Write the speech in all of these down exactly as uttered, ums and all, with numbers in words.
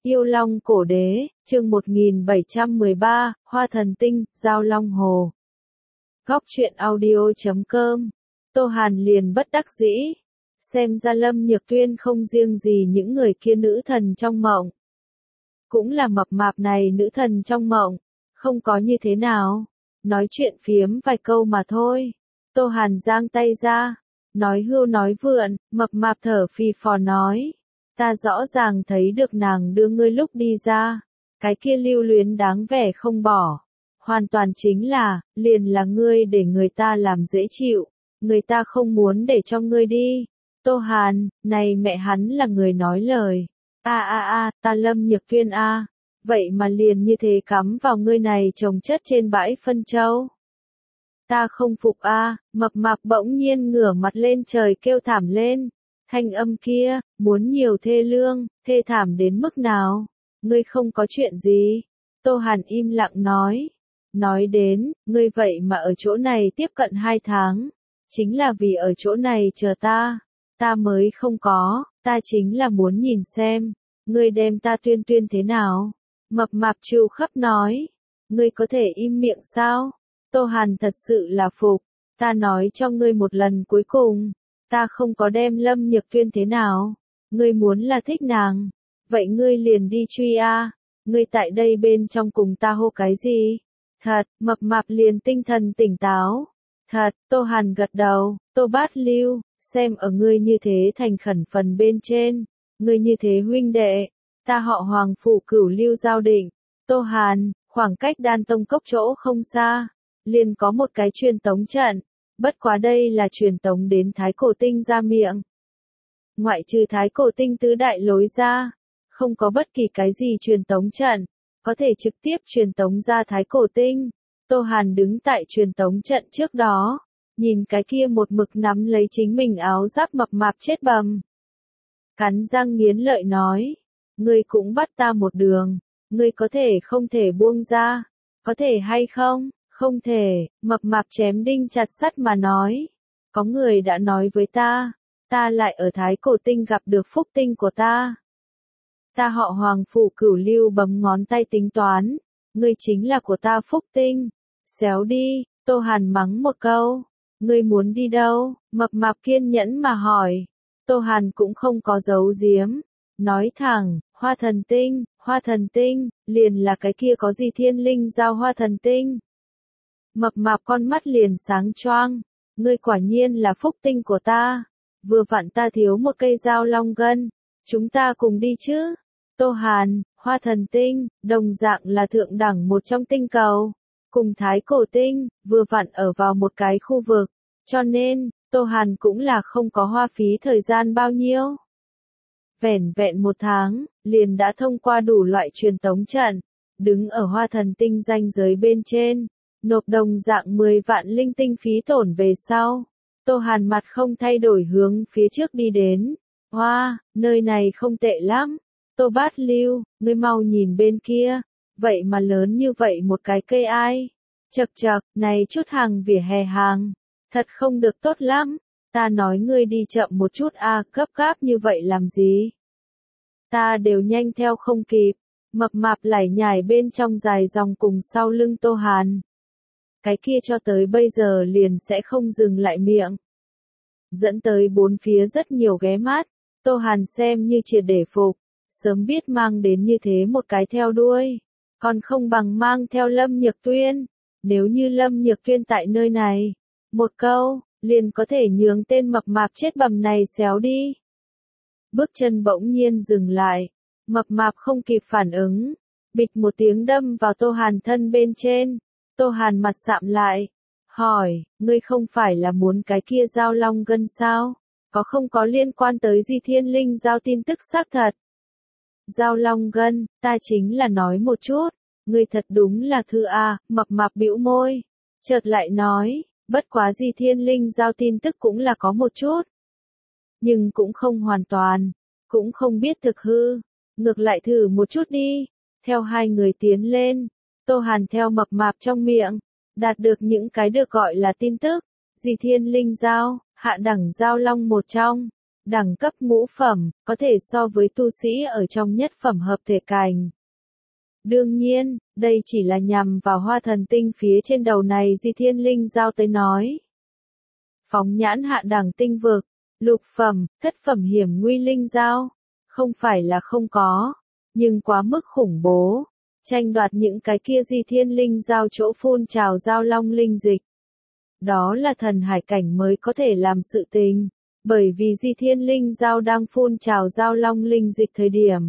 Yêu Long Cổ Đế, chương một nghìn bảy trăm mười ba, Hoa Thần Tinh, Giao Long Hồ. Góc truyện audio chấm com. Tô Hàn liền bất đắc dĩ. Xem ra Lâm Nhược Tuyên không riêng gì những người kia nữ thần trong mộng. Cũng là mập mạp này nữ thần trong mộng. Không có như thế nào. Nói chuyện phiếm vài câu mà thôi. Tô Hàn giang tay ra. Nói hưu nói vượn, mập mạp thở phì phò nói. Ta rõ ràng thấy được nàng đưa ngươi lúc đi ra. Cái kia lưu luyến đáng vẻ không bỏ. Hoàn toàn chính là, liền là ngươi để người ta làm dễ chịu. Người ta không muốn để cho ngươi đi. Tô Hàn, này mẹ hắn là người nói lời. A a a, ta Lâm Nhược Tuyên a. Vậy mà liền như thế cắm vào ngươi này trồng chất trên bãi phân châu. Ta không phục a, mập mạp bỗng nhiên ngửa mặt lên trời kêu thảm lên. Thanh âm kia, muốn nhiều thê lương, thê thảm đến mức nào? Ngươi không có chuyện gì? Tô Hàn im lặng nói. Nói đến, ngươi vậy mà ở chỗ này tiếp cận hai tháng. Chính là vì ở chỗ này chờ ta. Ta mới không có, ta chính là muốn nhìn xem. Ngươi đem ta tuyên tuyên thế nào? Mập mạp trêu khắp nói. Ngươi có thể im miệng sao? Tô Hàn thật sự là phục. Ta nói cho ngươi một lần cuối cùng. Ta không có đem Lâm Nhược Tuyên thế nào. Ngươi muốn là thích nàng. Vậy ngươi liền đi truy a. Ngươi tại đây bên trong cùng ta hô cái gì? Thật, mập mạp liền tinh thần tỉnh táo. Thật, Tô Hàn gật đầu. Tô Bát Lưu, xem ở ngươi như thế thành khẩn phần bên trên. Ngươi như thế huynh đệ. Ta họ Hoàng Phủ Cửu Lưu giao định. Tô Hàn, khoảng cách Đan Tông Cốc chỗ không xa. Liền có một cái truyền tống trận. Bất quá đây là truyền tống đến Thái Cổ Tinh ra miệng. Ngoại trừ Thái Cổ Tinh tứ đại lối ra, không có bất kỳ cái gì truyền tống trận, có thể trực tiếp truyền tống ra Thái Cổ Tinh. Tô Hàn đứng tại truyền tống trận trước đó, nhìn cái kia một mực nắm lấy chính mình áo giáp mập mạp chết bầm. Cắn răng nghiến lợi nói, ngươi cũng bắt ta một đường, ngươi có thể không thể buông ra, có thể hay không? Không thể, mập mạp chém đinh chặt sắt mà nói. Có người đã nói với ta, ta lại ở Thái Cổ Tinh gặp được phúc tinh của ta. Ta họ Hoàng Phủ Cửu Lưu bấm ngón tay tính toán, ngươi chính là của ta phúc tinh. Xéo đi, Tô Hàn mắng một câu. Ngươi muốn đi đâu? Mập mạp kiên nhẫn mà hỏi. Tô Hàn cũng không có giấu giếm. Nói thẳng, Hoa Thần Tinh, Hoa Thần Tinh, liền là cái kia có gì thiên linh giao Hoa Thần Tinh. Mập mạp con mắt liền sáng choang. Ngươi quả nhiên là phúc tinh của ta. Vừa vặn ta thiếu một cây dao long gân. Chúng ta cùng đi chứ. Tô Hàn, Hoa Thần Tinh, đồng dạng là thượng đẳng một trong tinh cầu. Cùng Thái Cổ Tinh, vừa vặn ở vào một cái khu vực. Cho nên, Tô Hàn cũng là không có hoa phí thời gian bao nhiêu. Vẻn vẹn một tháng, liền đã thông qua đủ loại truyền tống trận. Đứng ở Hoa Thần Tinh ranh giới bên trên. Nộp đồng dạng mười vạn linh tinh phí tổn về sau. Tô Hàn mặt không thay đổi hướng phía trước đi đến. Hoa, nơi này không tệ lắm. Tô Bát Lưu, ngươi mau nhìn bên kia. Vậy mà lớn như vậy một cái cây ai. Chật chật, này chút hàng vỉa hè hàng. Thật không được tốt lắm. Ta nói ngươi đi chậm một chút a, à, gấp gáp như vậy làm gì? Ta đều nhanh theo không kịp. Mập mạp lải nhải bên trong dài dòng cùng sau lưng Tô Hàn. Cái kia cho tới bây giờ liền sẽ không dừng lại miệng. Dẫn tới bốn phía rất nhiều ghé mắt, Tô Hàn xem như triệt để phục, sớm biết mang đến như thế một cái theo đuôi, còn không bằng mang theo Lâm Nhược Tuyên. Nếu như Lâm Nhược Tuyên tại nơi này, một câu, liền có thể nhường tên mập mạp chết bầm này xéo đi. Bước chân bỗng nhiên dừng lại, mập mạp không kịp phản ứng, bịch một tiếng đâm vào Tô Hàn thân bên trên. Tô Hàn mặt sạm lại, hỏi, ngươi không phải là muốn cái kia giao long gân sao? Có không có liên quan tới Di Thiên Linh giao tin tức xác thật? Giao long gân, ta chính là nói một chút, ngươi thật đúng là thư a, mập mạp bĩu môi, chợt lại nói, bất quá Di Thiên Linh giao tin tức cũng là có một chút, nhưng cũng không hoàn toàn, cũng không biết thực hư, ngược lại thử một chút đi. Theo hai người tiến lên. Tô Hàn theo mập mạp trong miệng, đạt được những cái được gọi là tin tức, Di Thiên Linh giao, hạ đẳng giao long một trong, đẳng cấp ngũ phẩm, có thể so với tu sĩ ở trong nhất phẩm hợp thể cảnh. Đương nhiên, đây chỉ là nhằm vào hoa thần tinh phía trên đầu này Di Thiên Linh Giao tới nói. Phóng nhãn hạ đẳng tinh vực, lục phẩm, thất phẩm hiểm nguy linh giao, không phải là không có, nhưng quá mức khủng bố, tranh đoạt những cái kia Di Thiên Linh Giao chỗ phun trào giao long linh dịch. Đó là thần hải cảnh mới có thể làm sự tình, bởi vì Di Thiên Linh Giao đang phun trào giao long linh dịch thời điểm,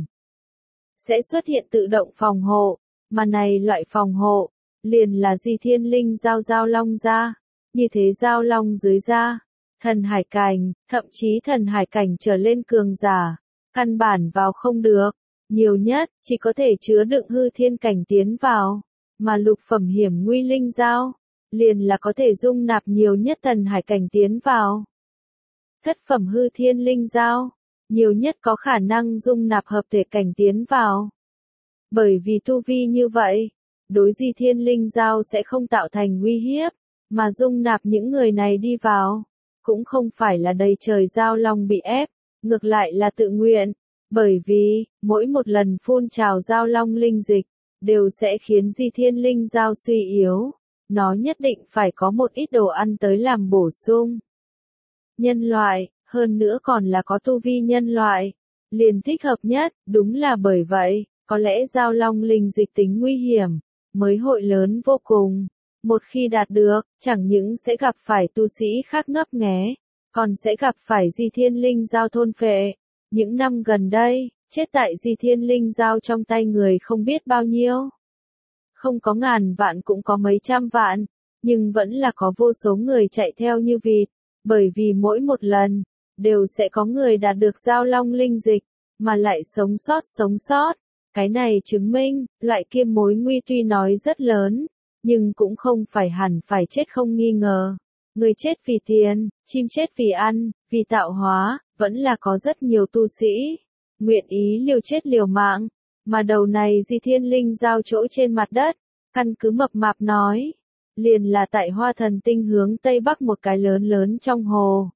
sẽ xuất hiện tự động phòng hộ, mà này loại phòng hộ, liền là Di Thiên Linh Giao giao long ra, như thế giao long dưới da, thần hải cảnh, thậm chí thần hải cảnh trở lên cường giả, căn bản vào không được, nhiều nhất, chỉ có thể chứa đựng hư thiên cảnh tiến vào, mà lục phẩm hiểm nguy linh giao, liền là có thể dung nạp nhiều nhất thần hải cảnh tiến vào. Thất phẩm hư thiên linh giao, nhiều nhất có khả năng dung nạp hợp thể cảnh tiến vào. Bởi vì tu vi như vậy, đối Di Thiên Linh Giao sẽ không tạo thành uy hiếp, mà dung nạp những người này đi vào, cũng không phải là đầy trời giao long bị ép, ngược lại là tự nguyện, bởi vì, mỗi một lần phun trào giao long linh dịch, đều sẽ khiến Di Thiên Linh Giao suy yếu, nó nhất định phải có một ít đồ ăn tới làm bổ sung. Nhân loại, hơn nữa còn là có tu vi nhân loại, liền thích hợp nhất, đúng là bởi vậy, có lẽ giao long linh dịch tính nguy hiểm, mới hội lớn vô cùng. Một khi đạt được, chẳng những sẽ gặp phải tu sĩ khác ngấp nghé, còn sẽ gặp phải Di Thiên Linh Giao thôn phệ. Những năm gần đây, chết tại Di Thiên Linh Giao trong tay người không biết bao nhiêu. Không có ngàn vạn cũng có mấy trăm vạn, nhưng vẫn là có vô số người chạy theo như vịt, bởi vì mỗi một lần, đều sẽ có người đạt được giao long linh dịch, mà lại sống sót sống sót. Cái này chứng minh, loại kia mối nguy tuy nói rất lớn, nhưng cũng không phải hẳn phải chết không nghi ngờ. Người chết vì tiền, chim chết vì ăn, vì tạo hóa, vẫn là có rất nhiều tu sĩ, nguyện ý liều chết liều mạng, mà đầu này Di Thiên Linh Giao chỗ trên mặt đất, căn cứ mập mạp nói, liền là tại Hoa Thần Tinh hướng Tây Bắc một cái lớn lớn trong hồ.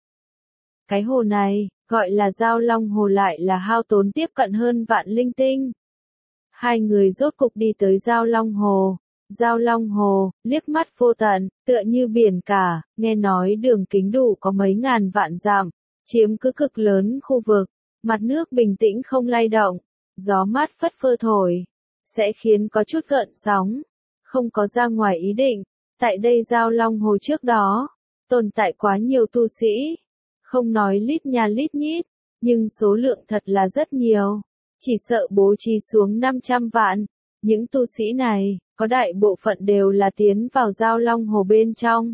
Cái hồ này, gọi là Giao Long Hồ lại là hao tốn tiếp cận hơn vạn linh tinh. Hai người rốt cục đi tới Giao Long Hồ. Giao Long Hồ, liếc mắt vô tận, tựa như biển cả, nghe nói đường kính đủ có mấy ngàn vạn dặm, chiếm cứ cực lớn khu vực, mặt nước bình tĩnh không lay động, gió mát phất phơ thổi, sẽ khiến có chút gợn sóng, không có ra ngoài ý định. Tại đây Giao Long Hồ trước đó, tồn tại quá nhiều tu sĩ, không nói lít nha lít nhít, nhưng số lượng thật là rất nhiều, chỉ sợ bố trí xuống năm trăm vạn, những tu sĩ này, có đại bộ phận đều là tiến vào Giao Long Hồ bên trong.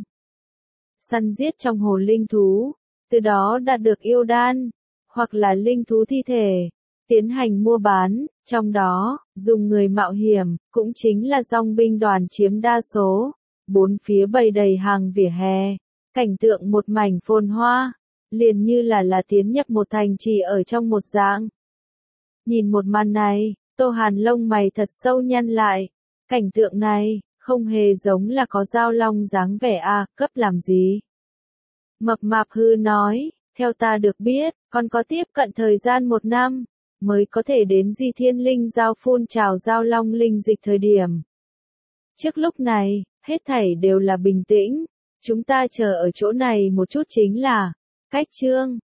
Săn giết trong hồ linh thú, từ đó đạt được yêu đan, hoặc là linh thú thi thể, tiến hành mua bán, trong đó, dùng người mạo hiểm, cũng chính là dòng binh đoàn chiếm đa số, bốn phía bày đầy hàng vỉa hè, cảnh tượng một mảnh phồn hoa, liền như là là tiến nhập một thành trì ở trong một dạng. Nhìn một màn này, Tô Hàn lông mày thật sâu nhăn lại. Cảnh tượng này, không hề giống là có giao long dáng vẻ a, cấp làm gì. Mập mạp hư nói, theo ta được biết, còn có tiếp cận thời gian một năm, mới có thể đến Di Thiên Linh Giao phun trào giao long linh dịch thời điểm. Trước lúc này, hết thảy đều là bình tĩnh, chúng ta chờ ở chỗ này một chút chính là, cách chương.